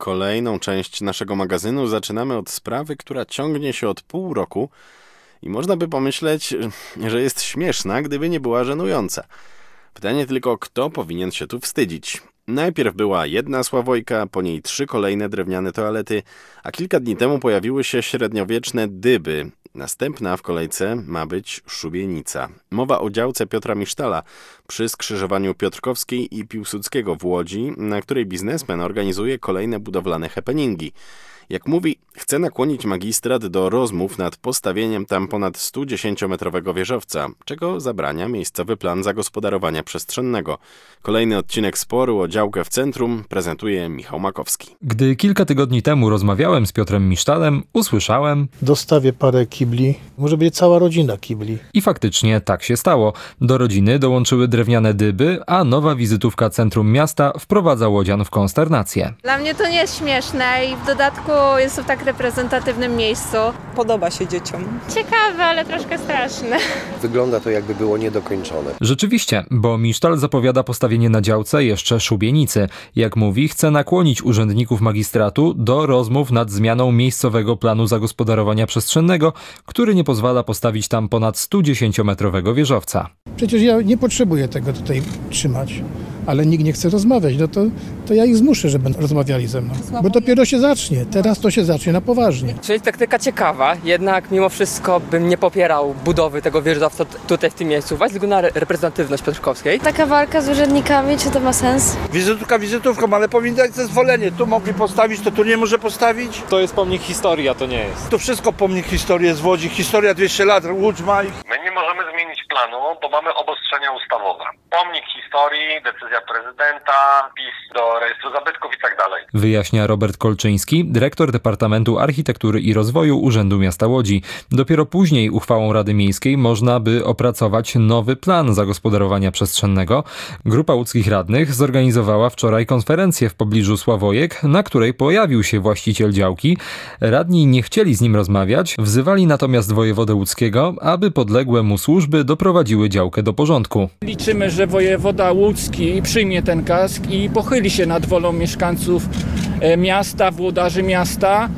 kolejną część naszego magazynu zaczynamy od sprawy, która ciągnie się od pół roku i można by pomyśleć, że jest śmieszna, gdyby nie była żenująca. Pytanie tylko, kto powinien się tu wstydzić? Najpierw była jedna Sławojka, po niej 3 kolejne drewniane toalety, a kilka dni temu pojawiły się średniowieczne dyby. Następna w kolejce ma być szubienica. Mowa o działce Piotra Misztala przy skrzyżowaniu Piotrkowskiej i Piłsudskiego w Łodzi, na której biznesmen organizuje kolejne budowlane happeningi. Jak mówi, chce nakłonić magistrat do rozmów nad postawieniem tam ponad 110-metrowego wieżowca, czego zabrania miejscowy plan zagospodarowania przestrzennego. Kolejny odcinek sporu o działkę w centrum prezentuje Michał Makowski. Gdy kilka tygodni temu rozmawiałem z Piotrem Misztalem, usłyszałem: dostawię parę kibli, może będzie cała rodzina kibli. I faktycznie tak się stało. Do rodziny dołączyły drewniane dyby, a nowa wizytówka centrum miasta wprowadza łodzian w konsternację. Dla mnie to nie jest śmieszne i w dodatku jest to w tak reprezentatywnym miejscu. Podoba się dzieciom. Ciekawe, ale troszkę straszne. Wygląda to, jakby było niedokończone. Rzeczywiście, bo Misztal zapowiada postawienie na działce jeszcze szubienicy. Jak mówi, chce nakłonić urzędników magistratu do rozmów nad zmianą miejscowego planu zagospodarowania przestrzennego, który nie pozwala postawić tam ponad 110-metrowego wieżowca. Przecież ja nie potrzebuję tego tutaj trzymać, ale nikt nie chce rozmawiać, no to ja ich zmuszę, żeby rozmawiali ze mną. Bo dopiero się zacznie, teraz to się zacznie na poważnie. To jest taktyka ciekawa, jednak mimo wszystko bym nie popierał budowy tego wieżowca tutaj w tym miejscu, ze względu na reprezentatywność Piotrkowskiej. Taka walka z urzędnikami, czy to ma sens? Wizytówką, ale powinni dać zezwolenie. Tu mogli postawić, to tu nie może postawić. To jest pomnik historii, a to nie jest. To wszystko pomnik historii jest w Łodzi. Historia 200 lat, Łódź ma ich. My nie możemy zmienić planu, bo mamy obostrzenia ustawowe. Pomnik historii, decyzja prezydenta, wpis do rejestru zabytków i tak dalej. Wyjaśnia Robert Kolczyński, dyrektor Departamentu Architektury i Rozwoju Urzędu Miasta Łodzi. Dopiero później uchwałą Rady Miejskiej można by opracować nowy plan zagospodarowania przestrzennego. Grupa łódzkich radnych zorganizowała wczoraj konferencję w pobliżu Sławojek, na której pojawił się właściciel działki. Radni nie chcieli z nim rozmawiać, wzywali natomiast wojewodę łódzkiego, aby podległe mu służby doprowadziły działkę do porządku. Liczymy, że wojewoda łódzki przyjmie ten kask i pochyli się nad wolą mieszkańców miasta, włodarzy miasta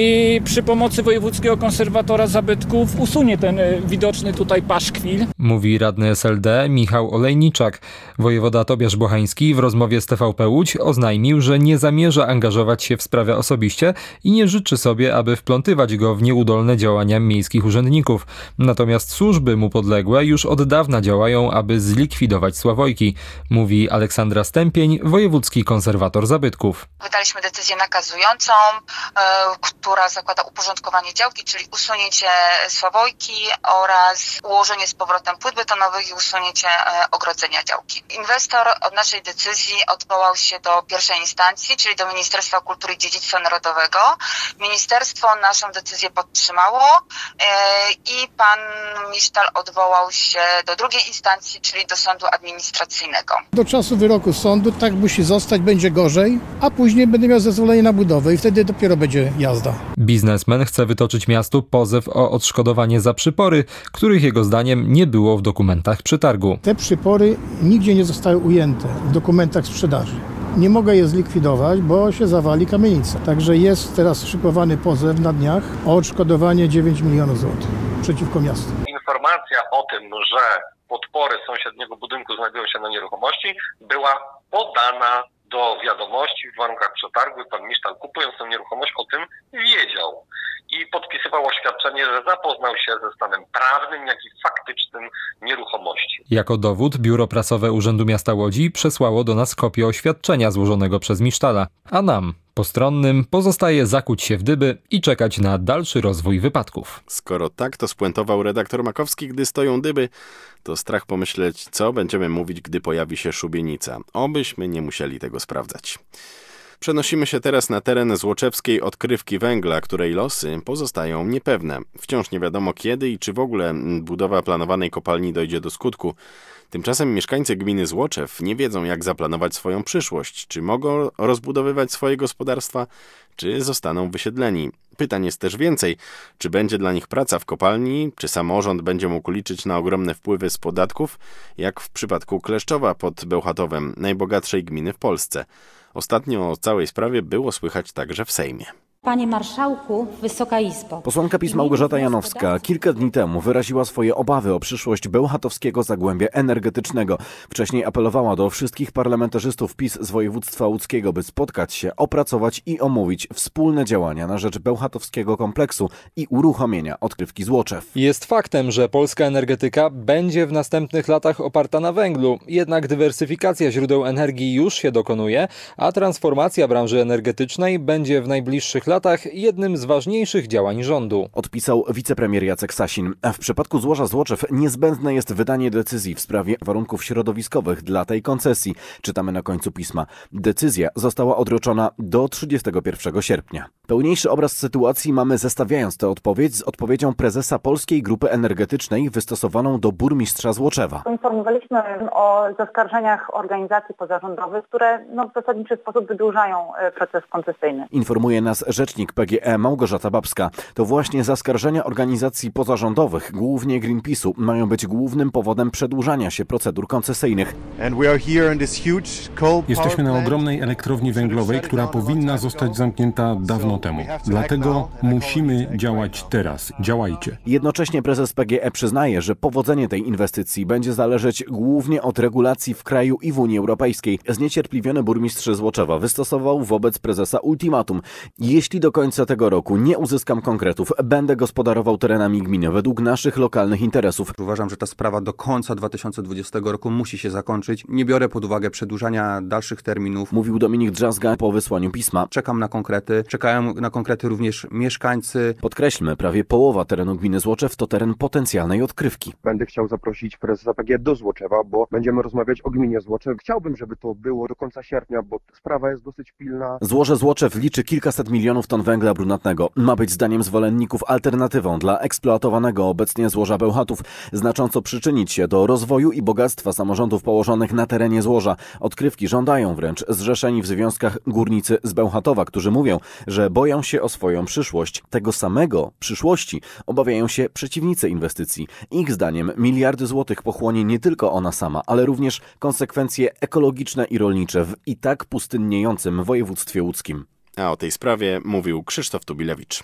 i przy pomocy wojewódzkiego konserwatora zabytków usunie ten widoczny tutaj paszkwil. Mówi radny SLD Michał Olejniczak. Wojewoda Tobiasz Bochański w rozmowie z TVP Łódź oznajmił, że nie zamierza angażować się w sprawę osobiście i nie życzy sobie, aby wplątywać go w nieudolne działania miejskich urzędników. Natomiast służby mu podległe już od dawna działają, aby zlikwidować Sławojki, mówi Aleksandra Stępień, wojewódzki konserwator zabytków. Wydaliśmy decyzję nakazującą, która zakłada uporządkowanie działki, czyli usunięcie Sławojki oraz ułożenie z powrotem płyt betonowych i usunięcie ogrodzenia działki. Inwestor od naszej decyzji odwołał się do pierwszej instancji, czyli do Ministerstwa Kultury i Dziedzictwa Narodowego. Ministerstwo naszą decyzję podtrzymało i pan Misztal odwołał się do drugiej instancji, czyli do sądu administracyjnego. Do czasu wyroku sądu tak musi zostać, będzie gorzej, a później będę miał zezwolenie na budowę i wtedy dopiero będzie jazda. Biznesmen chce wytoczyć miastu pozew o odszkodowanie za przypory, których jego zdaniem nie było w dokumentach przetargu. Te przypory nigdzie nie zostały ujęte w dokumentach sprzedaży. Nie mogę je zlikwidować, bo się zawali kamienica. Także jest teraz szykowany pozew na dniach o odszkodowanie 9 milionów złotych przeciwko miastu. Informacja o tym, że podpory sąsiedniego budynku znajdują się na nieruchomości, była podana do wiadomości w warunkach przetargu i pan Misztal, kupując tę nieruchomość, o tym wiedział i podpisywał oświadczenie, że zapoznał się ze stanem prawnym, jak i faktycznym nieruchomości. Jako dowód Biuro Prasowe Urzędu Miasta Łodzi przesłało do nas kopię oświadczenia złożonego przez Misztala, a nam, postronnym, pozostaje zakuć się w dyby i czekać na dalszy rozwój wypadków. Skoro tak to spuentował redaktor Makowski, gdy stoją dyby, to strach pomyśleć, co będziemy mówić, gdy pojawi się szubienica. Obyśmy nie musieli tego sprawdzać. Przenosimy się teraz na teren złoczewskiej odkrywki węgla, której losy pozostają niepewne. Wciąż nie wiadomo kiedy i czy w ogóle budowa planowanej kopalni dojdzie do skutku. Tymczasem mieszkańcy gminy Złoczew nie wiedzą, jak zaplanować swoją przyszłość. Czy mogą rozbudowywać swoje gospodarstwa, czy zostaną wysiedleni. Pytań jest też więcej. Czy będzie dla nich praca w kopalni, czy samorząd będzie mógł liczyć na ogromne wpływy z podatków, jak w przypadku Kleszczowa pod Bełchatowem, najbogatszej gminy w Polsce. Ostatnio o całej sprawie było słychać także w Sejmie. Panie Marszałku, Wysoka Izbo. Posłanka PiS Małgorzata Janowska kilka dni temu wyraziła swoje obawy o przyszłość bełchatowskiego zagłębia energetycznego. Wcześniej apelowała do wszystkich parlamentarzystów PiS z województwa łódzkiego, by spotkać się, opracować i omówić wspólne działania na rzecz bełchatowskiego kompleksu i uruchomienia odkrywki Złoczew. Jest faktem, że polska energetyka będzie w następnych latach oparta na węglu. Jednak dywersyfikacja źródeł energii już się dokonuje, a transformacja branży energetycznej będzie w najbliższych latach jednym z ważniejszych działań rządu. Odpisał wicepremier Jacek Sasin. A w przypadku złoża Złoczew niezbędne jest wydanie decyzji w sprawie warunków środowiskowych dla tej koncesji. Czytamy na końcu pisma. Decyzja została odroczona do 31 sierpnia. Pełniejszy obraz sytuacji mamy zestawiając tę odpowiedź z odpowiedzią prezesa Polskiej Grupy Energetycznej wystosowaną do burmistrza Złoczewa. Poinformowaliśmy o zaskarżeniach organizacji pozarządowych, które w zasadniczy sposób wydłużają proces koncesyjny. Informuje nas rzecznik PGE Małgorzata Babska. To właśnie zaskarżenia organizacji pozarządowych, głównie Greenpeace'u, mają być głównym powodem przedłużania się procedur koncesyjnych. Jesteśmy na ogromnej elektrowni węglowej, która powinna zostać zamknięta dawno temu. Dlatego musimy działać teraz. Działajcie. Jednocześnie prezes PGE przyznaje, że powodzenie tej inwestycji będzie zależeć głównie od regulacji w kraju i w Unii Europejskiej. Zniecierpliwiony burmistrz Złoczewa wystosował wobec prezesa ultimatum. Jeśli do końca tego roku nie uzyskam konkretów, będę gospodarował terenami gminy według naszych lokalnych interesów. Uważam, że ta sprawa do końca 2020 roku musi się zakończyć. Nie biorę pod uwagę przedłużania dalszych terminów. Mówił Dominik Drzazga po wysłaniu pisma. Czekam na konkrety. Czekają na konkrety również mieszkańcy. Podkreślmy, prawie połowa terenu gminy Złoczew to teren potencjalnej odkrywki. Będę chciał zaprosić prezesa PGE do Złoczewa, bo będziemy rozmawiać o gminie Złoczew. Chciałbym, żeby to było do końca sierpnia, bo sprawa jest dosyć pilna. Złoże Złoczew liczy kilkaset milionów ton węgla brunatnego. Ma być zdaniem zwolenników alternatywą dla eksploatowanego obecnie złoża Bełchatów, znacząco przyczynić się do rozwoju i bogactwa samorządów położonych na terenie złoża. Odkrywki żądają wręcz zrzeszeni w związkach górnicy z Bełchatowa, którzy mówią, że boją się o swoją przyszłość. Tego samego przyszłości obawiają się przeciwnicy inwestycji. Ich zdaniem miliardy złotych pochłonie nie tylko ona sama, ale również konsekwencje ekologiczne i rolnicze w i tak pustynniejącym województwie łódzkim. A o tej sprawie mówił Krzysztof Tubilewicz.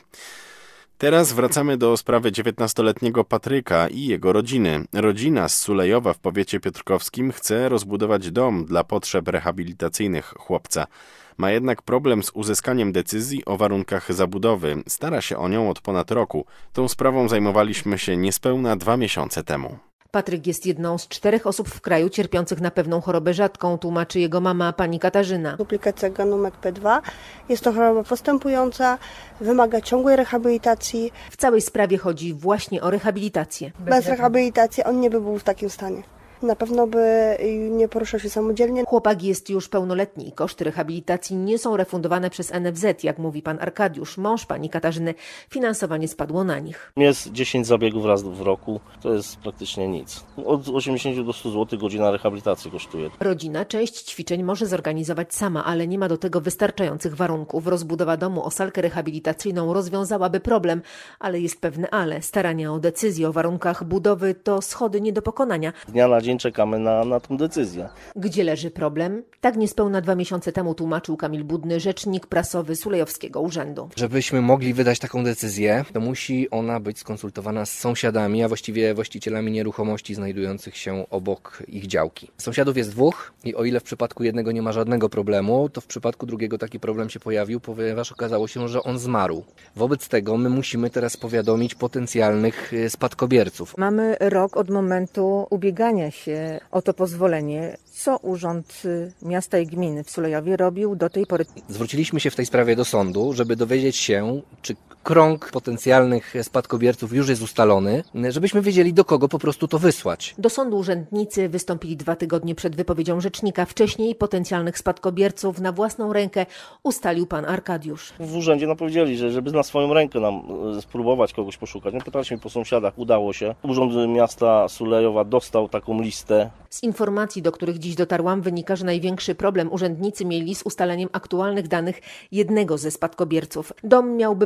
Teraz wracamy do sprawy 19-letniego Patryka i jego rodziny. Rodzina z Sulejowa w powiecie piotrkowskim chce rozbudować dom dla potrzeb rehabilitacyjnych chłopca. Ma jednak problem z uzyskaniem decyzji o warunkach zabudowy. Stara się o nią od ponad roku. Tą sprawą zajmowaliśmy się niespełna 2 miesiące temu. Patryk jest jedną z 4 osób w kraju cierpiących na pewną chorobę rzadką, tłumaczy jego mama, pani Katarzyna. Duplikacja genomek P2 jest to choroba postępująca, wymaga ciągłej rehabilitacji. W całej sprawie chodzi właśnie o rehabilitację. Bez rehabilitacji on nie by był w takim stanie. Na pewno by nie poruszał się samodzielnie. Chłopak jest już pełnoletni i koszty rehabilitacji nie są refundowane przez NFZ, jak mówi pan Arkadiusz, mąż pani Katarzyny. Finansowanie spadło na nich. Jest 10 zabiegów raz w roku, to jest praktycznie nic. Od 80 do 100 zł godzina rehabilitacji kosztuje. Rodzina część ćwiczeń może zorganizować sama, ale nie ma do tego wystarczających warunków. Rozbudowa domu o salkę rehabilitacyjną rozwiązałaby problem, ale jest pewne ale. Starania o decyzję o warunkach budowy to schody nie do pokonania. Dnia na dzień czekamy na tę decyzję. Gdzie leży problem? Tak niespełna 2 miesiące temu tłumaczył Kamil Budny, rzecznik prasowy Sulejowskiego Urzędu. Żebyśmy mogli wydać taką decyzję, to musi ona być skonsultowana z sąsiadami, a właściwie właścicielami nieruchomości znajdujących się obok ich działki. Sąsiadów jest 2 i o ile w przypadku jednego nie ma żadnego problemu, to w przypadku drugiego taki problem się pojawił, ponieważ okazało się, że on zmarł. Wobec tego my musimy teraz powiadomić potencjalnych spadkobierców. Mamy rok od momentu ubiegania się o to pozwolenie. Co Urząd Miasta i Gminy w Sulejowie robił do tej pory? Zwróciliśmy się w tej sprawie do sądu, żeby dowiedzieć się, czy krąg potencjalnych spadkobierców już jest ustalony, żebyśmy wiedzieli, do kogo po prostu to wysłać. Do sądu urzędnicy wystąpili 2 tygodnie przed wypowiedzią rzecznika. Wcześniej potencjalnych spadkobierców na własną rękę ustalił pan Arkadiusz. W urzędzie powiedzieli, że żeby na swoją rękę nam spróbować kogoś poszukać. Pytaliśmy po sąsiadach, udało się. Urząd Miasta Sulejowa dostał taką listę. Z informacji, do których dziś dotarłam, wynika, że największy problem urzędnicy mieli z ustaleniem aktualnych danych jednego ze spadkobierców. Dom miałby być rozbudowany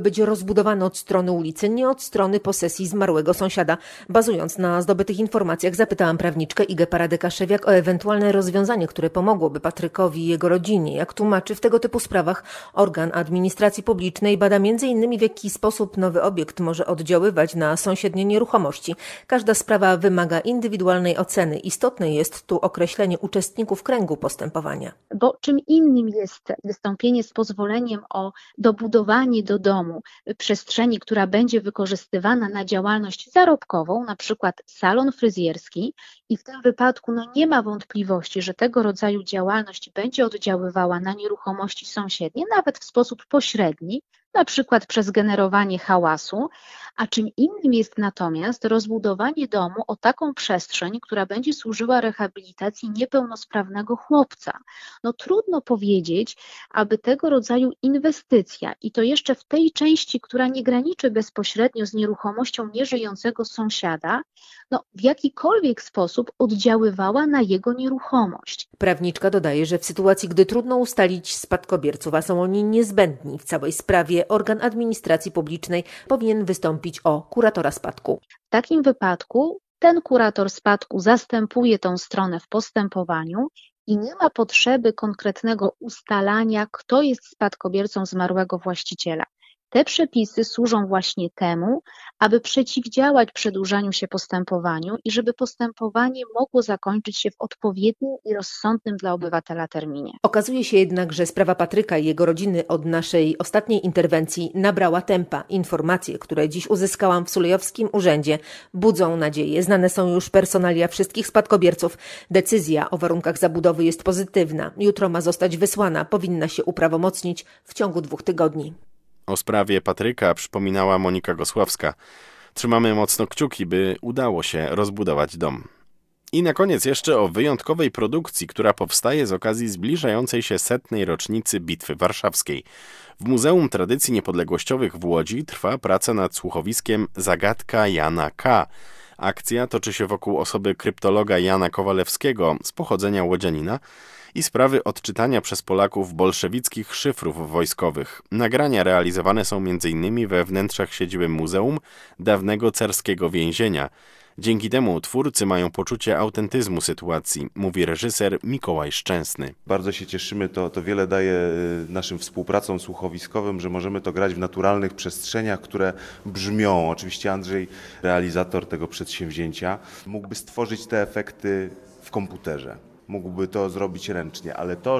zbudowany od strony ulicy, nie od strony posesji zmarłego sąsiada. Bazując na zdobytych informacjach, zapytałam prawniczkę Igę Paradę-Kaszewiak o ewentualne rozwiązanie, które pomogłoby Patrykowi i jego rodzinie. Jak tłumaczy, w tego typu sprawach organ administracji publicznej bada m.in. w jaki sposób nowy obiekt może oddziaływać na sąsiednie nieruchomości. Każda sprawa wymaga indywidualnej oceny. Istotne jest tu określenie uczestników kręgu postępowania. Bo czym innym jest wystąpienie z pozwoleniem o dobudowanie do domu przestrzeni, która będzie wykorzystywana na działalność zarobkową, na przykład salon fryzjerski, i w tym wypadku nie ma wątpliwości, że tego rodzaju działalność będzie oddziaływała na nieruchomości sąsiednie, nawet w sposób pośredni, na przykład przez generowanie hałasu, a czym innym jest natomiast rozbudowanie domu o taką przestrzeń, która będzie służyła rehabilitacji niepełnosprawnego chłopca. Trudno powiedzieć, aby tego rodzaju inwestycja, i to jeszcze w tej części, która nie graniczy bezpośrednio z nieruchomością nieżyjącego sąsiada, w jakikolwiek sposób oddziaływała na jego nieruchomość. Prawniczka dodaje, że w sytuacji, gdy trudno ustalić spadkobierców, a są oni niezbędni w całej sprawie, organ administracji publicznej powinien wystąpić o kuratora spadku. W takim wypadku ten kurator spadku zastępuje tą stronę w postępowaniu i nie ma potrzeby konkretnego ustalania, kto jest spadkobiercą zmarłego właściciela. Te przepisy służą właśnie temu, aby przeciwdziałać przedłużaniu się postępowaniu i żeby postępowanie mogło zakończyć się w odpowiednim i rozsądnym dla obywatela terminie. Okazuje się jednak, że sprawa Patryka i jego rodziny od naszej ostatniej interwencji nabrała tempa. Informacje, które dziś uzyskałam w Sulejowskim Urzędzie, budzą nadzieję. Znane są już personalia wszystkich spadkobierców. Decyzja o warunkach zabudowy jest pozytywna. Jutro ma zostać wysłana. Powinna się uprawomocnić w ciągu 2 tygodni. O sprawie Patryka przypominała Monika Gosławska. Trzymamy mocno kciuki, by udało się rozbudować dom. I na koniec jeszcze o wyjątkowej produkcji, która powstaje z okazji zbliżającej się 100. rocznicy Bitwy Warszawskiej. W Muzeum Tradycji Niepodległościowych w Łodzi trwa praca nad słuchowiskiem Zagadka Jana K. Akcja toczy się wokół osoby kryptologa Jana Kowalewskiego z pochodzenia łodzianina i sprawy odczytania przez Polaków bolszewickich szyfrów wojskowych. Nagrania realizowane są m.in. we wnętrzach siedziby muzeum dawnego carskiego więzienia. Dzięki temu twórcy mają poczucie autentyzmu sytuacji, mówi reżyser Mikołaj Szczęsny. Bardzo się cieszymy, to wiele daje naszym współpracom słuchowiskowym, że możemy to grać w naturalnych przestrzeniach, które brzmią. Oczywiście Andrzej, realizator tego przedsięwzięcia, mógłby stworzyć te efekty w komputerze. Mógłby to zrobić ręcznie, ale to,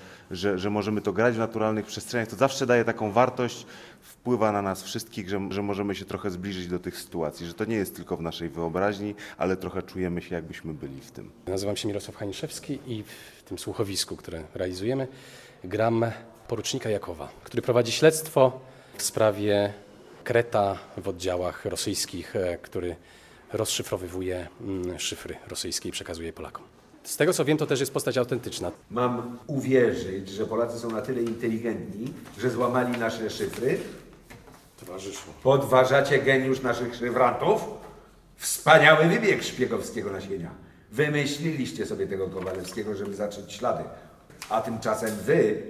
że możemy to grać w naturalnych przestrzeniach, to zawsze daje taką wartość, wpływa na nas wszystkich, że możemy się trochę zbliżyć do tych sytuacji, że to nie jest tylko w naszej wyobraźni, ale trochę czujemy się, jakbyśmy byli w tym. Nazywam się Mirosław Haniszewski i w tym słuchowisku, które realizujemy, gram porucznika Jakowa, który prowadzi śledztwo w sprawie kreta w oddziałach rosyjskich, który rozszyfrowywuje szyfry rosyjskie i przekazuje je Polakom. Z tego co wiem, to też jest postać autentyczna. Mam uwierzyć, że Polacy są na tyle inteligentni, że złamali nasze szyfry? Towarzyszu. Podważacie geniusz naszych szyfrantów? Wspaniały wybieg szpiegowskiego nasienia. Wymyśliliście sobie tego Kowalewskiego, żeby zacząć ślady. A tymczasem wy,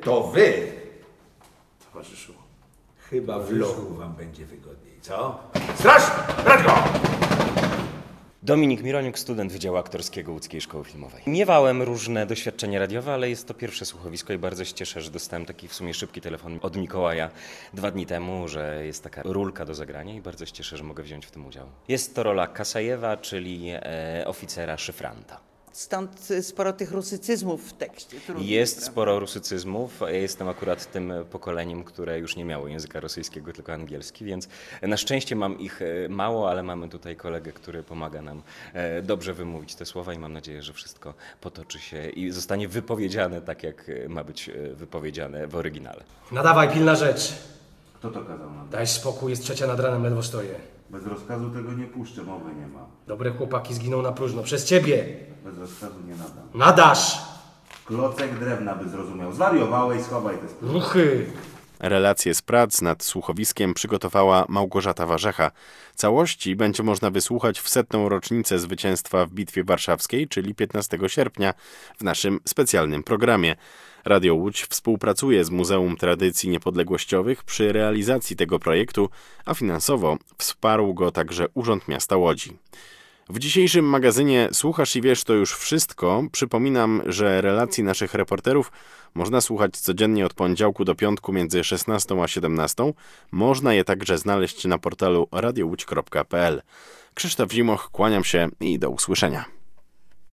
Towarzyszu. Chyba w lochu wam będzie wygodniej, co? Straż! Brać go! Dominik Mironiuk, student Wydziału Aktorskiego Łódzkiej Szkoły Filmowej. Miewałem różne doświadczenia radiowe, ale jest to pierwsze słuchowisko i bardzo się cieszę, że dostałem taki w sumie szybki telefon od Mikołaja 2 dni temu, że jest taka rulka do zagrania i bardzo się cieszę, że mogę wziąć w tym udział. Jest to rola Kasajewa, czyli oficera szyfranta. Stąd sporo tych rusycyzmów w tekście. Jest sporo rusycyzmów. Ja jestem akurat tym pokoleniem, które już nie miało języka rosyjskiego, tylko angielski, więc na szczęście mam ich mało, ale mamy tutaj kolegę, który pomaga nam dobrze wymówić te słowa i mam nadzieję, że wszystko potoczy się i zostanie wypowiedziane tak, jak ma być wypowiedziane w oryginale. Nadawaj, pilna rzecz. Kto to kazał nam? Daj spokój, jest 3 nad ranem, ledwo stoję. Bez rozkazu tego nie puszczę, mowy nie ma. Dobre chłopaki zginą na próżno, przez ciebie. Bez rozkazu nie nadam. Nadasz! Klocek drewna by zrozumiał. Zwariowałeś, schowaj te sprawy. Ruchy! Relacje z prac nad słuchowiskiem przygotowała Małgorzata Warzecha. Całości będzie można wysłuchać w 100. rocznicę zwycięstwa w Bitwie Warszawskiej, czyli 15 sierpnia w naszym specjalnym programie. Radio Łódź współpracuje z Muzeum Tradycji Niepodległościowych przy realizacji tego projektu, a finansowo wsparł go także Urząd Miasta Łodzi. W dzisiejszym magazynie Słuchasz i Wiesz to już wszystko. Przypominam, że relacji naszych reporterów można słuchać codziennie od poniedziałku do piątku między 16 a 17. Można je także znaleźć na portalu radiołódź.pl. Krzysztof Zimoch, kłaniam się i do usłyszenia.